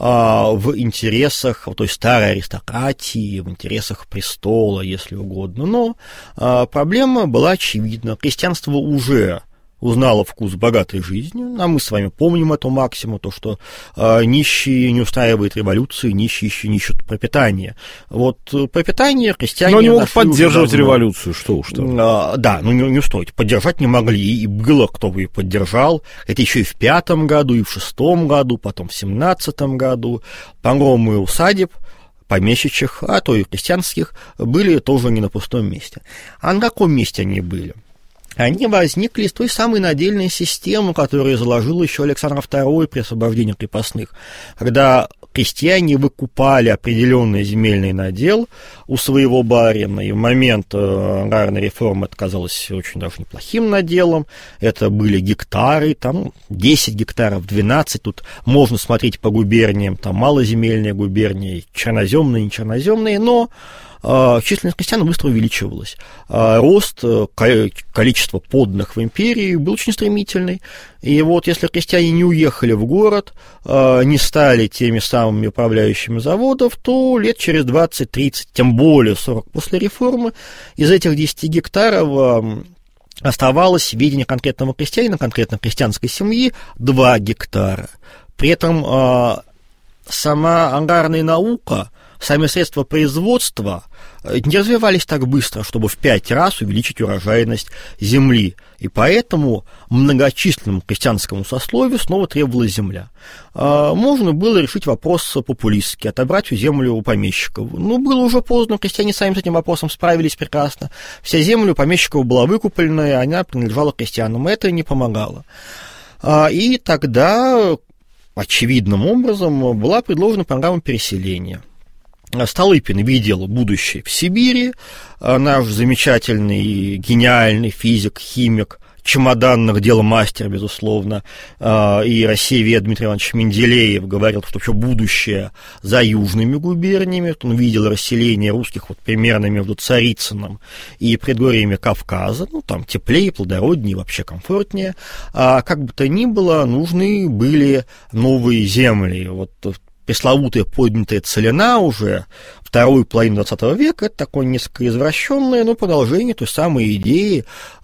S3: в интересах той старой аристократии, в интересах престола, если угодно. Но проблема была очевидна. Крестьянство уже узнало вкус богатой жизни, а мы с вами помним эту максиму, то, что нищие не устраивают революции, нищие еще не ищут пропитания. Вот пропитание крестьяне...
S2: Но они могут поддерживать революцию, что уж там.
S3: Да, ну не устроить, поддержать не могли, и было кто бы и поддержал. Это еще и в 5 году, и в 6 году, потом в 17 году. Погромы усадеб помещичьих, а то и крестьянских, были тоже не на пустом месте. А на каком месте они были? Они возникли из той самой надельной системы, которую заложил еще Александр II при освобождении крепостных, когда крестьяне выкупали определенный земельный надел у своего барина, и в момент аграрной реформы это казалось очень даже неплохим наделом, это были гектары, там 10 гектаров, 12, тут можно смотреть по губерниям, там малоземельные губернии, черноземные, нечерноземные, но численность крестьян быстро увеличивалась. Рост количества подданных в империи был очень стремительный. И вот если крестьяне не уехали в город, не стали теми самыми управляющими заводов, то лет через 20-30, тем более 40 после реформы, из этих 10 гектаров оставалось в ведении конкретного крестьянина, конкретно крестьянской семьи, 2 гектара. При этом сама аграрная наука, сами средства производства не развивались так быстро, чтобы в 5 раз увеличить урожайность земли. И поэтому многочисленному крестьянскому сословию снова требовалась земля. Можно было решить вопрос популистски, отобрать землю у помещиков. Но было уже поздно, крестьяне сами с этим вопросом справились прекрасно. Вся земля у помещиков была выкуплена, и она принадлежала крестьянам, и это не помогало. И тогда очевидным образом была предложена программа переселения. Столыпин видел будущее в Сибири, наш замечательный, гениальный физик, химик, чемоданных дел мастер, безусловно, и россиевед Дмитрий Иванович Менделеев говорил, что вообще будущее за южными губерниями, он видел расселение русских вот примерно между Царицыным и предгорьями Кавказа, ну, там теплее, плодороднее, вообще комфортнее, как бы то ни было, нужны были новые земли, вот пресловутая поднятая целина уже вторую половину XX века, это такое несколько извращенное, но продолжение той самой идеи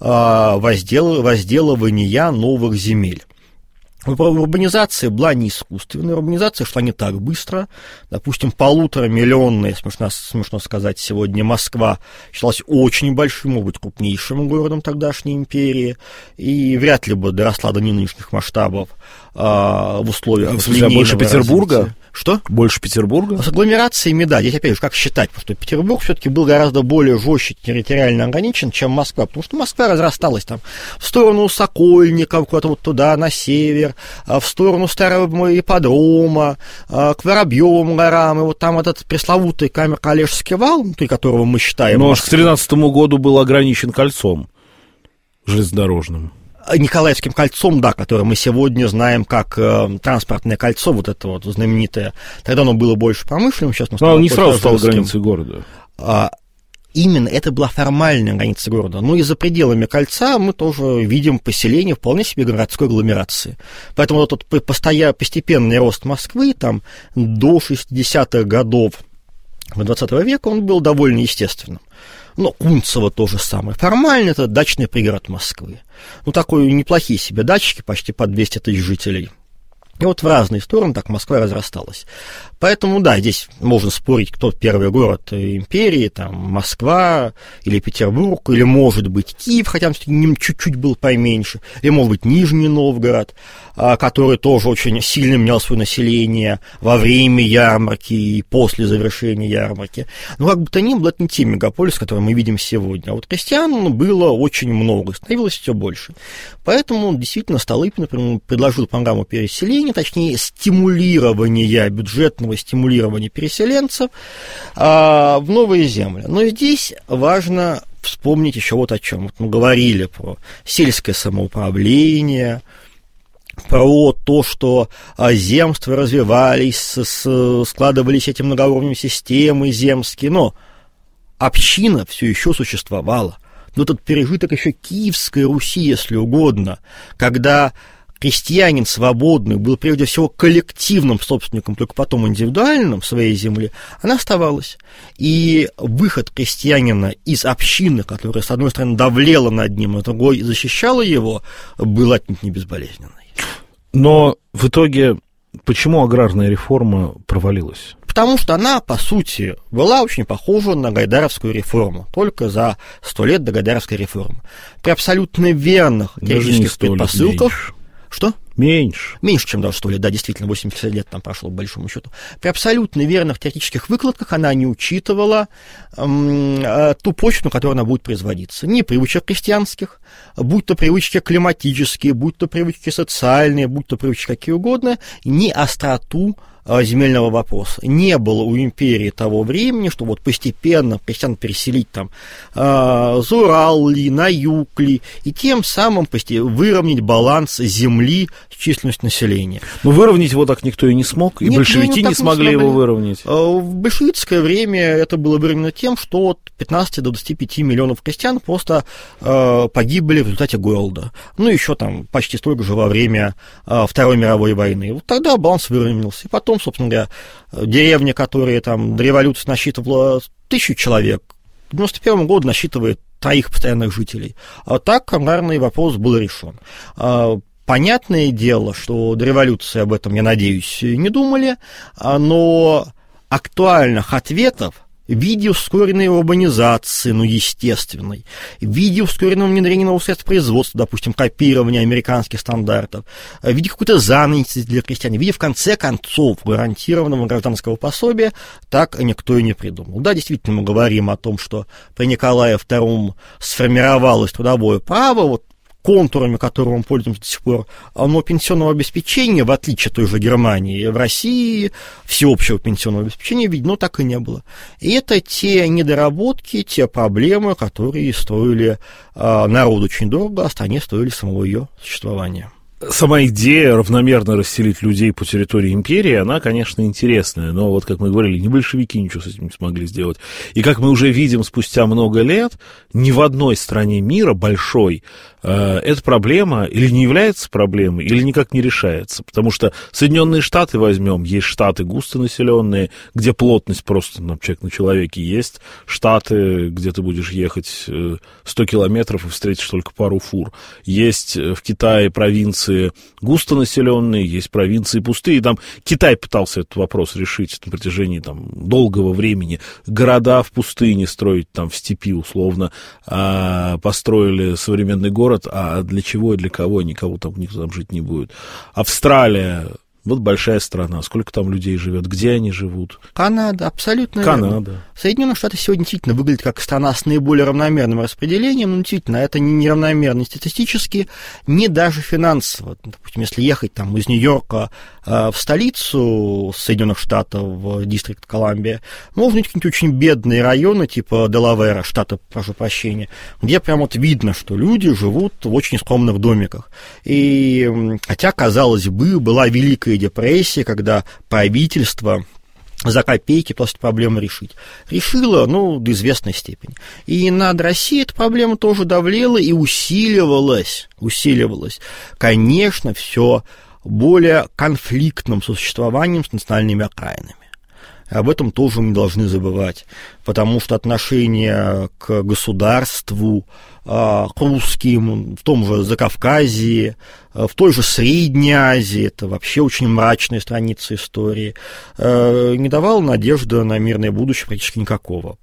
S3: возделывания новых земель. Урбанизация была не искусственная, урбанизация шла не так быстро. Допустим, 1,5-миллионная, смешно сказать, сегодня Москва считалась очень большим, может быть, крупнейшим городом тогдашней империи, и вряд ли бы доросла до нынешних масштабов в условиях
S2: больше Петербурга?
S3: Развития. Что?
S2: Больше Петербурга?
S3: С агломерациями, да. Здесь, опять же, как считать? Потому что Петербург все-таки был гораздо более жестче территориально ограничен, чем Москва. Потому что Москва разрасталась там в сторону Сокольников, куда-то вот туда, на север, в сторону старого ипподрома, к Воробьевым горам. И вот там этот пресловутый Камер-Калежский вал, внутри которого мы считаем...
S2: Но к 2013 году был ограничен кольцом железнодорожным.
S3: Николаевским кольцом, да, которое мы сегодня знаем как транспортное кольцо, вот это вот знаменитое. Тогда оно было больше промышленным, сейчас оно стало...
S2: Но он не сразу стал границей города.
S3: Именно это была формальная граница города. Но и за пределами кольца мы тоже видим поселение вполне себе городской агломерации. Поэтому вот этот постепенный рост Москвы там, до 60-х годов 20 века он был довольно естественным. Но Кунцево то же самое. Формально это дачный пригород Москвы. Ну, такой неплохие себе дачки, почти по 200 тысяч жителей. И вот в разные стороны так Москва разрасталась. Поэтому, да, здесь можно спорить, кто первый город империи, там, Москва или Петербург, или, может быть, Киев, хотя он чуть-чуть был поменьше, или, может быть, Нижний Новгород, который тоже очень сильно менял свое население во время ярмарки и после завершения ярмарки. Но как бы то ни было, это не те мегаполисы, которые мы видим сегодня. А вот крестьян было очень много, становилось все больше. Поэтому, действительно, Столыпин, например, предложил программу переселения, точнее, стимулирования, бюджетного стимулирования переселенцев в новые земли. Но здесь важно вспомнить еще вот о чем. Вот мы говорили про сельское самоуправление, про то, что земства развивались, складывались эти многоуровневые системы земские, но община все еще существовала. Но этот пережиток еще Киевской Руси, если угодно, когда крестьянин свободный был прежде всего коллективным собственником, только потом индивидуальным своей земли, она оставалась. И выход крестьянина из общины, которая, с одной стороны, давлела над ним, а с другой защищала его, был отнюдь не безболезненный.
S2: Но в итоге почему аграрная реформа провалилась?
S3: Потому что она, по сути, была очень похожа на гайдаровскую реформу, только за 100 лет до гайдаровской реформы. При абсолютно верных теоретических предпосылках... Что?
S2: Меньше.
S3: Меньше, чем даже 100 лет, да, действительно, 80 лет там прошло, по большому счету. При абсолютно верных теоретических выкладках она не учитывала ту почву, на которой она будет производиться. Ни привычек крестьянских, будь то привычки климатические, будь то привычки социальные, будь то привычки какие угодно, ни остроту земельного вопроса. Не было у империи того времени, что вот постепенно крестьян переселить там за Урал ли, на юг ли, и тем самым выровнять баланс земли с численностью населения.
S2: Но выровнять его так никто и не смог, и нет, большевики не смогли его выровнять.
S3: В большевистское время это было выровнено тем, что от 15 до 25 миллионов крестьян просто погибли в результате голода. Ну, еще там почти столько же во время Второй мировой войны. Вот тогда баланс выровнялся. И потом, собственно говоря, деревня, которая там до революции насчитывала 1000 человек, к 1991 году насчитывает 3 постоянных жителей. А так аграрный вопрос был решен. Понятное дело, что до революции об этом, я надеюсь, не думали, но актуальных ответов в виде ускоренной урбанизации, ну, естественной, в виде ускоренного внедрения новых средств производства, допустим, копирования американских стандартов, в виде какой-то занятости для крестьян, в виде, в конце концов, гарантированного гражданского пособия, так никто и не придумал. Да, действительно, мы говорим о том, что при Николае II сформировалось трудовое право, вот, контурами, которым мы пользуемся до сих пор, но пенсионного обеспечения, в отличие от той же Германии, в России всеобщего пенсионного обеспечения, видно, так и не было. И это те недоработки, те проблемы, которые стоили народу очень дорого, а стране стоили самого ее существования.
S2: Сама идея равномерно расселить людей по территории империи, она, конечно, интересная, но вот, как мы говорили, ни большевики ничего с этим не смогли сделать. И как мы уже видим спустя много лет, ни в одной стране мира большой эта проблема или не является проблемой, или никак не решается. Потому что Соединенные Штаты возьмем, есть штаты густонаселенные, где плотность просто человек на человеке есть, штаты, где ты будешь ехать 100 километров и встретишь только пару фур. Есть в Китае провинции густонаселенные, есть провинции пустые. И там Китай пытался этот вопрос решить на протяжении долгого времени. Города в пустыне строить в степи условно, построили современный город, а для чего и для кого, никто там жить не будет. Австралия, вот большая страна, сколько там людей живет, где они живут?
S3: Канада, абсолютно
S2: Канада.
S3: Верно. Соединенные Штаты сегодня действительно выглядят как страна с наиболее равномерным распределением, но действительно это не неравномерно статистически, не даже финансово. Допустим, если ехать из Нью-Йорка в столицу Соединенных Штатов, в Дистрикт Колумбия, можно видеть какие-нибудь очень бедные районы, типа Делавера, штата, прошу прощения, где прям видно, что люди живут в очень скромных домиках. И хотя, казалось бы, была Великая депрессия, когда правительство за копейки просто проблему решить. Решила, до известной степени. И над Россией эта проблема тоже давлела и усиливалась. Конечно, все более конфликтным сосуществованием с национальными окраинами. Об этом тоже мы не должны забывать, потому что отношение к государству, к русским, в том же Закавказье, в той же Средней Азии, это вообще очень мрачная страница истории, не давала надежды на мирное будущее практически никакого.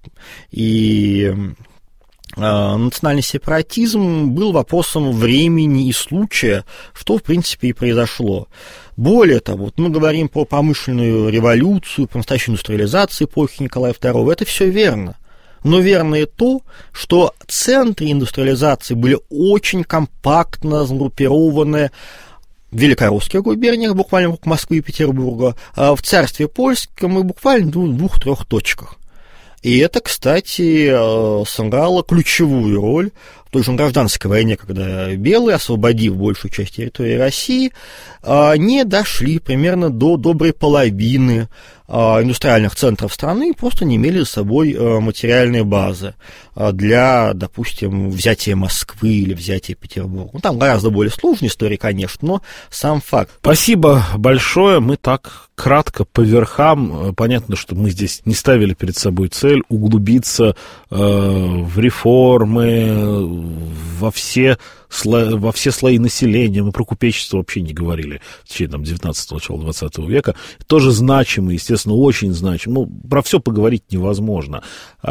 S3: И национальный сепаратизм был вопросом времени и случая, что, в принципе, и произошло. Более того, мы говорим про промышленную революцию, про настоящую индустриализацию эпохи Николая II, это все верно. Но верно и то, что центры индустриализации были очень компактно сгруппированы в великорусских губерниях, буквально вокруг Москвы и Петербурга, а в царстве польском и буквально в 2-3 точках. И это, кстати, сыграло ключевую роль в той же гражданской войне, когда белые, освободив большую часть территории России, не дошли примерно до доброй половины индустриальных центров страны и просто не имели за собой материальной базы для, допустим, взятия Москвы или взятия Петербурга. Ну, там гораздо более сложная история, конечно, но сам факт.
S2: Спасибо большое. Мы так кратко по верхам. Понятно, что мы здесь не ставили перед собой цель углубиться в реформы, во все слои населения. Мы про купечество вообще не говорили в течение 19-го, начала 20 века. Тоже значимо, естественно, очень значимо. Ну, про все поговорить невозможно.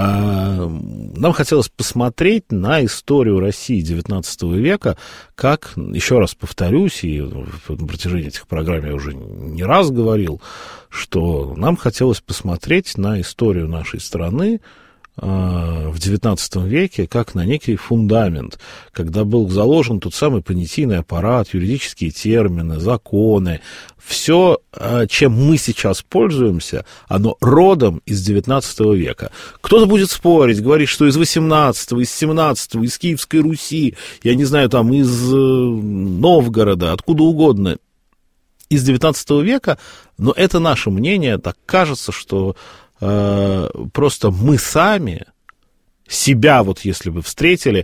S2: Нам хотелось посмотреть на историю России 19 века, как, еще раз повторюсь, и на протяжении этих программ я уже не раз говорил, что нам хотелось посмотреть на историю нашей страны в XIX веке как на некий фундамент, когда был заложен тот самый понятийный аппарат, юридические термины, законы. Все, чем мы сейчас пользуемся, оно родом из XIX века. Кто-то будет спорить, говорить, что из XVIII, из XVII, из Киевской Руси, я не знаю, там, из Новгорода, откуда угодно, из XIX века, но это наше мнение, так кажется, что просто мы сами себя, вот если бы встретили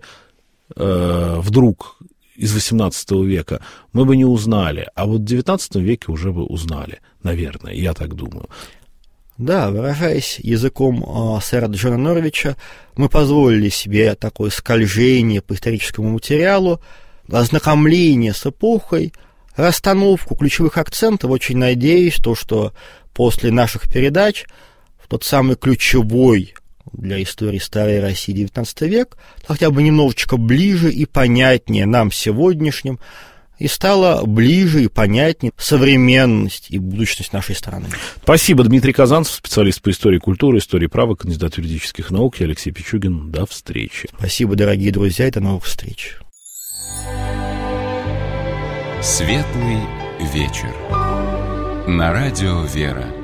S2: вдруг из XVIII века, мы бы не узнали, а вот в XIX веке уже бы узнали, наверное, я так думаю.
S3: Да, выражаясь языком сэра Джона Норвича, мы позволили себе такое скольжение по историческому материалу, ознакомление с эпохой, расстановку ключевых акцентов. Очень надеюсь, что после наших передач тот самый ключевой для истории старой России XIX век хотя бы немножечко ближе и понятнее нам сегодняшним, и стала ближе и понятнее современность и будущность нашей страны.
S2: Спасибо. Дмитрий Казанцев, специалист по истории культуры, истории права, кандидат юридических наук. И Алексей Пичугин. До встречи.
S3: Спасибо, дорогие друзья, и до новых встреч.
S1: Светлый вечер. На радио «Вера».